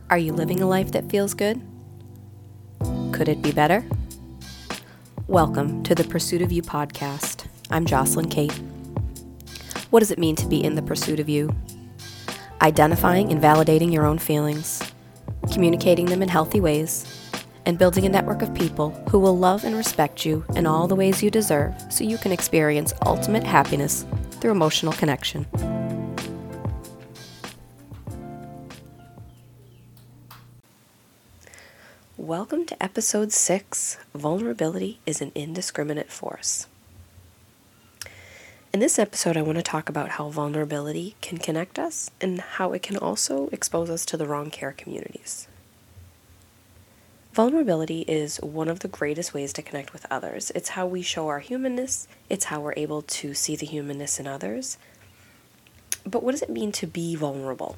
Are you living a life that feels good? Could it be better? Welcome to the Pursuit of You podcast. I'm Jocelyn Kate. What does it mean to be in the pursuit of you? Identifying and validating your own feelings, communicating them in healthy ways, and building a network of people who will love and respect you in all the ways you deserve so you can experience ultimate happiness through emotional connection. Welcome to episode 6, Vulnerability is an Indiscriminate Force. In this episode, I want to talk about how vulnerability can connect us and how it can also expose us to the wrong care communities. Vulnerability is one of the greatest ways to connect with others. It's how we show our humanness. It's how we're able to see the humanness in others. But what does it mean to be vulnerable?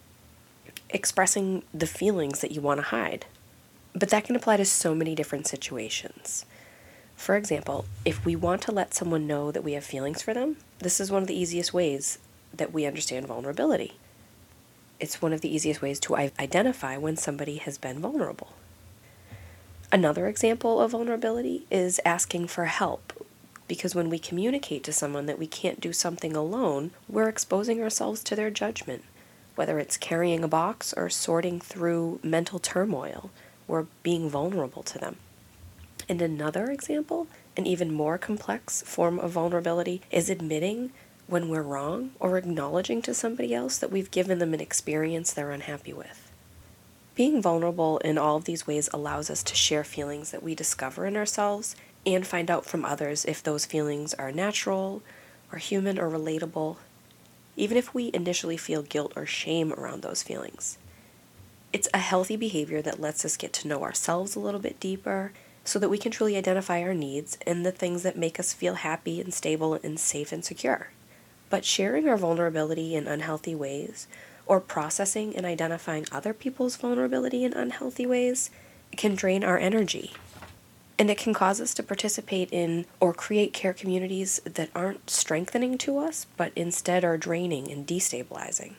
Expressing the feelings that you want to hide. But that can apply to so many different situations. For example, if we want to let someone know that we have feelings for them, this is one of the easiest ways that we understand vulnerability. It's one of the easiest ways to identify when somebody has been vulnerable. Another example of vulnerability is asking for help, because when we communicate to someone that we can't do something alone, we're exposing ourselves to their judgment, whether it's carrying a box or sorting through mental turmoil. We're being vulnerable to them. And another example, an even more complex form of vulnerability, is admitting when we're wrong or acknowledging to somebody else that we've given them an experience they're unhappy with. Being vulnerable in all of these ways allows us to share feelings that we discover in ourselves and find out from others if those feelings are natural or human or relatable, even if we initially feel guilt or shame around those feelings. It's a healthy behavior that lets us get to know ourselves a little bit deeper so that we can truly identify our needs and the things that make us feel happy and stable and safe and secure. But sharing our vulnerability in unhealthy ways or processing and identifying other people's vulnerability in unhealthy ways can drain our energy. And it can cause us to participate in or create care communities that aren't strengthening to us, but instead are draining and destabilizing.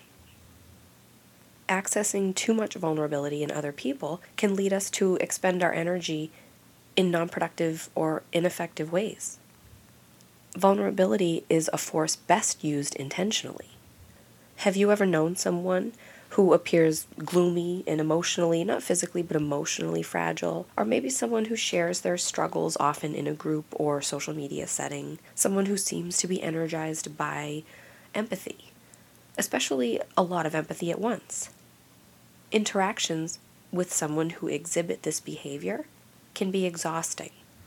Accessing too much vulnerability in other people can lead us to expend our energy in non-productive or ineffective ways. Vulnerability is a force best used intentionally. Have you ever known someone who appears gloomy and emotionally, not physically, but emotionally fragile? Or maybe someone who shares their struggles often in a group or social media setting, someone who seems to be energized by empathy, especially a lot of empathy at once. Interactions with someone who exhibit this behavior can be exhausting.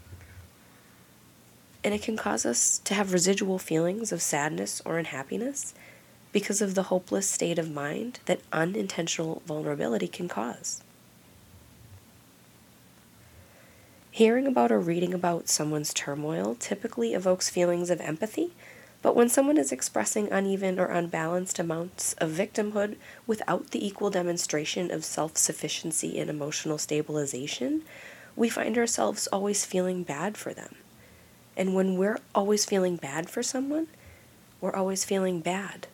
And it can cause us to have residual feelings of sadness or unhappiness because of the hopeless state of mind that unintentional vulnerability can cause. Hearing about or reading about someone's turmoil typically evokes feelings of empathy, but when someone is expressing uneven or unbalanced amounts of victimhood without the equal demonstration of self-sufficiency and emotional stabilization, we find ourselves always feeling bad for them. And when we're always feeling bad for someone, we're always feeling bad.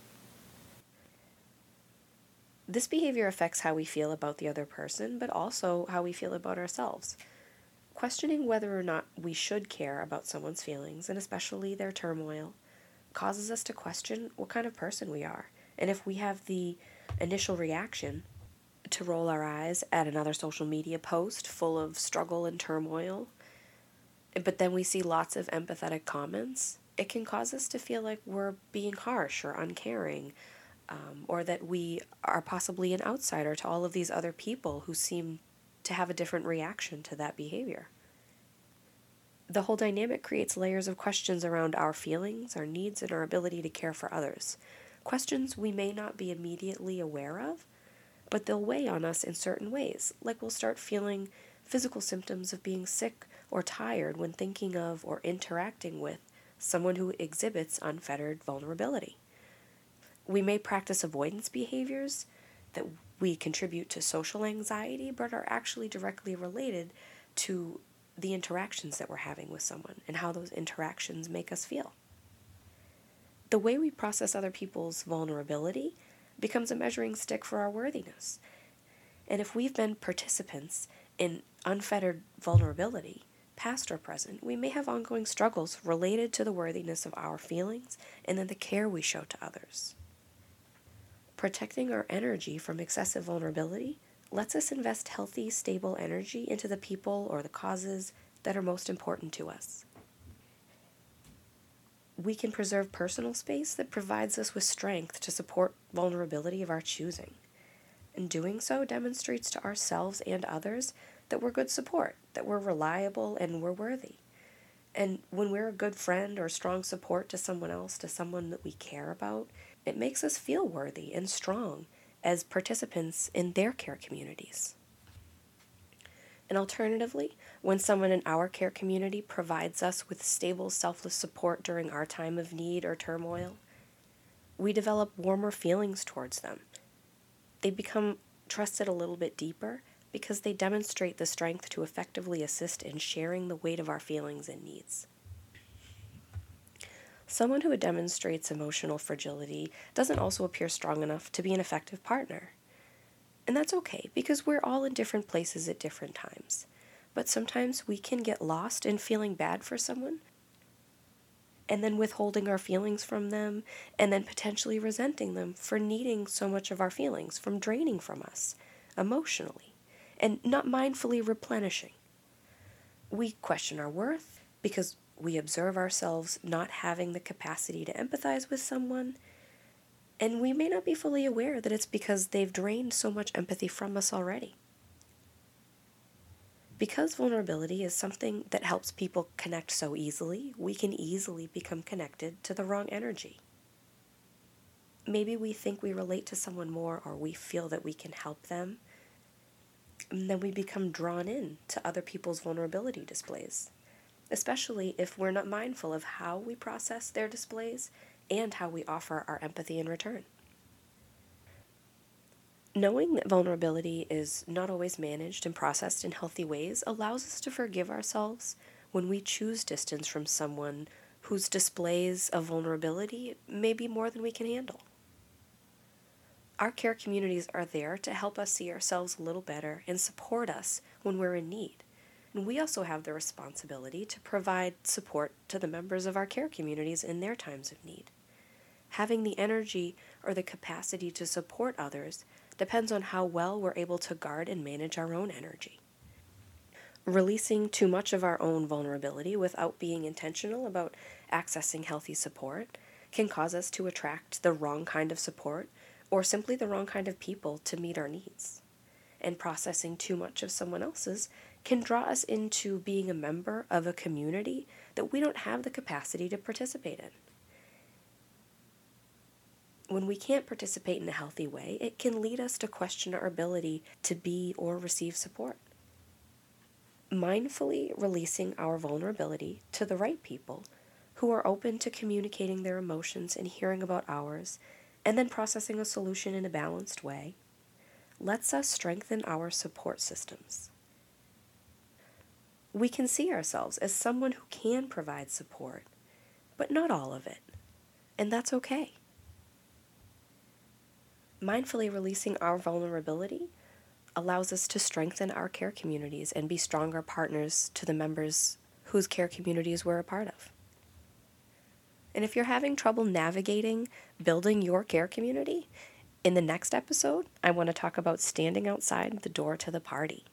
This behavior affects how we feel about the other person, but also how we feel about ourselves. Questioning whether or not we should care about someone's feelings, and especially their turmoil, causes us to question what kind of person we are. And if we have the initial reaction to roll our eyes at another social media post full of struggle and turmoil, but then we see lots of empathetic comments, it can cause us to feel like we're being harsh or uncaring, or that we are possibly an outsider to all of these other people who seem to have a different reaction to that behavior. The whole dynamic creates layers of questions around our feelings, our needs, and our ability to care for others. Questions we may not be immediately aware of, but they'll weigh on us in certain ways, like we'll start feeling physical symptoms of being sick or tired when thinking of or interacting with someone who exhibits unfettered vulnerability. We may practice avoidance behaviors that we contribute to social anxiety, but are actually directly related to the interactions that we're having with someone and how those interactions make us feel. The way we process other people's vulnerability becomes a measuring stick for our worthiness. And if we've been participants in unfettered vulnerability, past or present, we may have ongoing struggles related to the worthiness of our feelings and then the care we show to others. Protecting our energy from excessive vulnerability lets us invest healthy, stable energy into the people or the causes that are most important to us. We can preserve personal space that provides us with strength to support vulnerability of our choosing. And doing so demonstrates to ourselves and others that we're good support, that we're reliable and we're worthy. And when we're a good friend or strong support to someone else, to someone that we care about, it makes us feel worthy and strong as participants in their care communities. And alternatively, when someone in our care community provides us with stable, selfless support during our time of need or turmoil, we develop warmer feelings towards them. They become trusted a little bit deeper because they demonstrate the strength to effectively assist in sharing the weight of our feelings and needs. Someone who demonstrates emotional fragility doesn't also appear strong enough to be an effective partner. And that's okay, because we're all in different places at different times. But sometimes we can get lost in feeling bad for someone, and then withholding our feelings from them, and then potentially resenting them for needing so much of our feelings, from draining from us emotionally, and not mindfully replenishing. We question our worth because we observe ourselves not having the capacity to empathize with someone, and we may not be fully aware that it's because they've drained so much empathy from us already. Because vulnerability is something that helps people connect so easily, we can easily become connected to the wrong energy. Maybe we think we relate to someone more, or we feel that we can help them, and then we become drawn in to other people's vulnerability displays, especially if we're not mindful of how we process their displays and how we offer our empathy in return. Knowing that vulnerability is not always managed and processed in healthy ways allows us to forgive ourselves when we choose distance from someone whose displays of vulnerability may be more than we can handle. Our care communities are there to help us see ourselves a little better and support us when we're in need. And we also have the responsibility to provide support to the members of our care communities in their times of need. Having the energy or the capacity to support others depends on how well we're able to guard and manage our own energy. Releasing too much of our own vulnerability without being intentional about accessing healthy support can cause us to attract the wrong kind of support or simply the wrong kind of people to meet our needs. And processing too much of someone else's can draw us into being a member of a community that we don't have the capacity to participate in. When we can't participate in a healthy way, it can lead us to question our ability to be or receive support. Mindfully releasing our vulnerability to the right people who are open to communicating their emotions and hearing about ours, and then processing a solution in a balanced way, lets us strengthen our support systems. We can see ourselves as someone who can provide support, but not all of it, and that's okay. Mindfully releasing our vulnerability allows us to strengthen our care communities and be stronger partners to the members whose care communities we're a part of. And if you're having trouble navigating building your care community, in the next episode, I want to talk about standing outside the door to the party.